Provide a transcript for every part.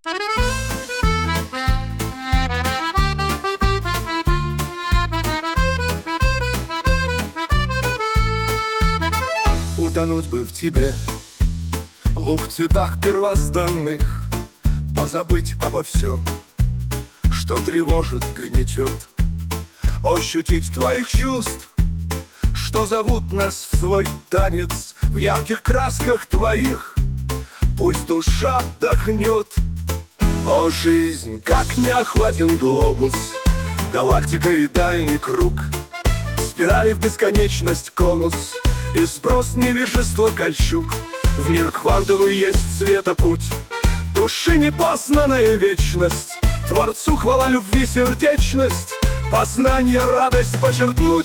Утонуть бы в тебе, в цветах первозданных, позабыть обо всем, что тревожит, гнетет, ощутить твоих чувств, что зовут нас в свой танец. В ярких красках твоих пусть душа отдохнет. О, жизнь, как не охватен глобус, галактика и дальний круг, спирали в бесконечность конус и сброс невежества кольчуг. В мир квантовый есть светопуть, души непознанная вечность, Творцу хвала, любви, сердечность, познание, радость подчеркнуть.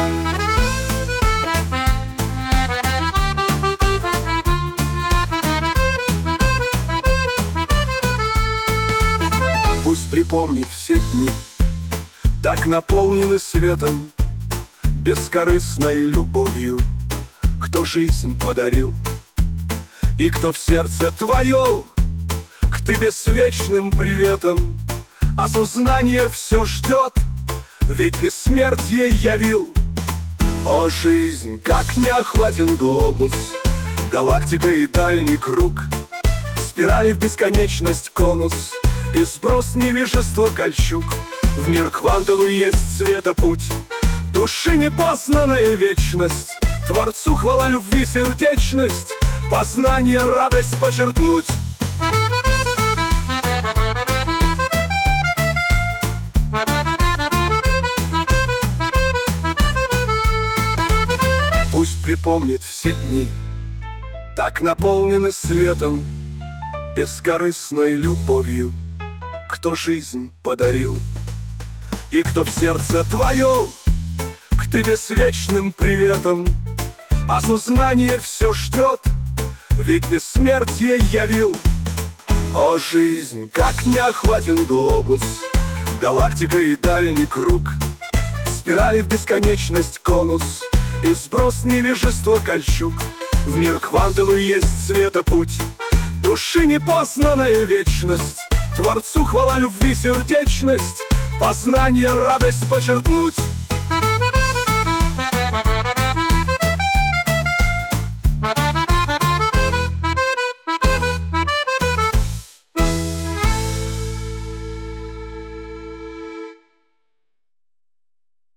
Пусть припомнит все дни, так наполнены светом, бескорыстной любовью, кто жизнь подарил, и кто в сердце твое к тебе с вечным приветом. Осознание все ждет, ведь бессмертие явил. О, жизнь, как не охватен глобус, галактика и дальний круг, спирали в бесконечность конус и сброс невежества кольчуг. В мир квантовый есть светопуть, души непознанная вечность, Творцу хвала, любви, сердечность, познание, радость подчеркнуть. Пусть припомнит все дни, так наполнены светом, бескорыстной любовью, кто жизнь подарил, и кто в сердце твое к тебе с вечным приветом. Осознание все ждет, ведь бессмертие явил. О, жизнь, как не охватен глобус, галактика и дальний круг, спирали в бесконечность конус и сброс невежества кольчуг. В мир квантовый есть светопуть, души непознанная вечность, Творцу хвала, любви, сердечность, познание, радость подчеркнуть.